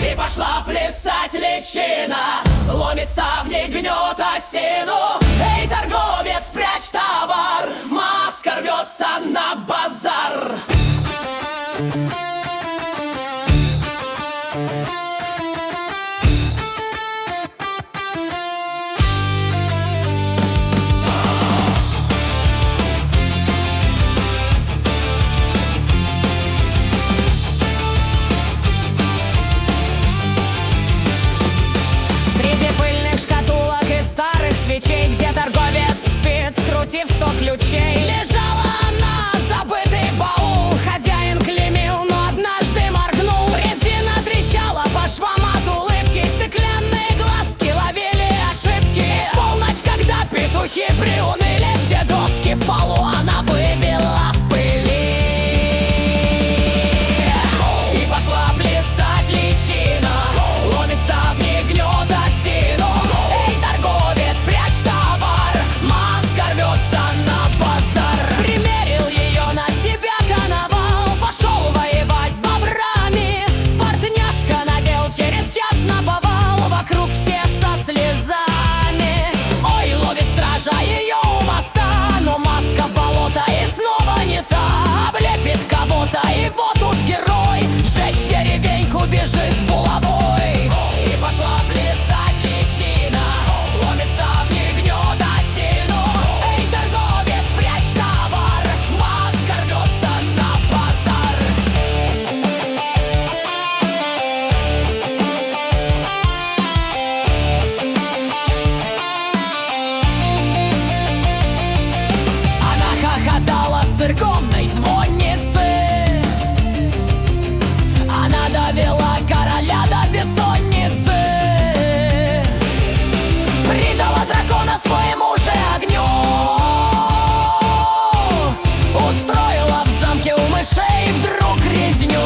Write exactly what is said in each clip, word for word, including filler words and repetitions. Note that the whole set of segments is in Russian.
И пошла плясать личина, ломит ставни, гнет осину. Эй, торговец, прячь товар, маска рвется на базар. Свечей, где торговец спит, скрутив сто ключей, лежала она, забытый баул. Хозяин клеймил, но однажды моргнул. Резина трещала по швам от улыбки, стеклянные глазки ловили ошибки. Полночь, когда петухи приуныли, все доски в полу она выбила в пыли. И пошла плясать личина, ломит ставни, гнет осину. Вокруг все со слезами. Ой, ловит стража ее у моста, но маска в болото и снова не та. Облепит кого-то, и вот уж герой жечь деревеньку бежит с булавой. И пошла плясать личина, ломит ставни, гнет осину. Эй, торговец, прячь товар, маска рвется на базар. Церковной звонницы она довела короля до бессонницы, предала дракона своему же огню, устроила в замке у мышей вдруг резню.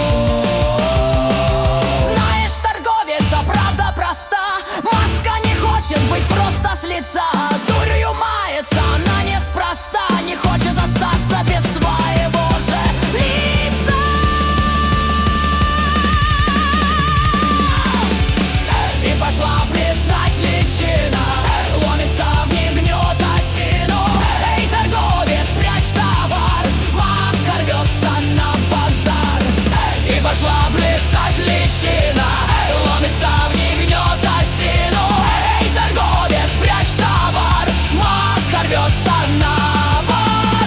Знаешь, торговец, а правда проста, маска не хочет быть просто с лица. Дурью мается она неспроста, не хочет остаться без своего же лица. И пошла плясать личина, ломит ставни, гнет осину. Эй, торговец, прячь товар, маска рвется на базар. И пошла плясать личина, ломит ставни, гнет осину. Эй, торговец, прячь товар, маска рвется на базар.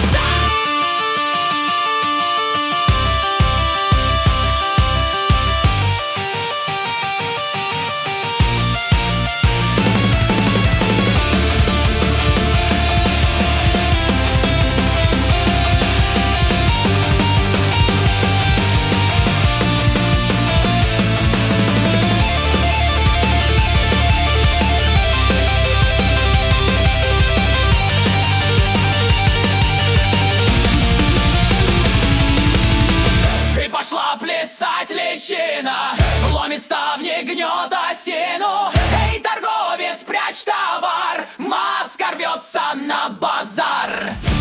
Пошла плясать личина, ломит ставни, гнет осину. Эй, торговец, прячь товар, маска рвется на базар.